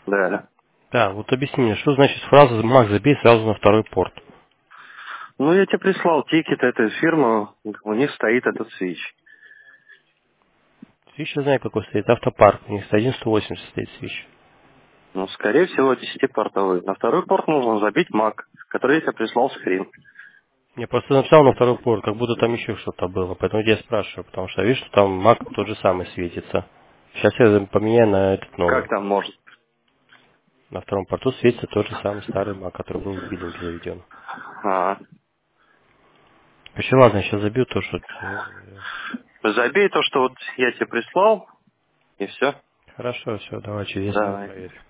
Да. Да, вот объясни мне, что значит фраза «Мак, забей сразу на второй порт». Ну, я тебе прислал тикет этой фирмы, у них стоит этот свич. Свич я знаю, какой стоит, автопарк, у них 1.180 стоит свич. Ну, скорее всего, 10-портовый. На второй порт нужно забить Мак, который я тебе прислал скрин. Я просто написал на второй порт, как будто там еще что-то было, поэтому я спрашиваю, потому что я вижу, что там Мак тот же самый светится. Сейчас я поменяю на этот Как новый. там может? На втором порту светится тот же самый старый Мак, который был в биллинге заведен. А, Вообще, ладно, я сейчас забью то, что... забей то, что вот я тебе прислал, и все. Хорошо, все, давай через 10 минут Давай. проверю.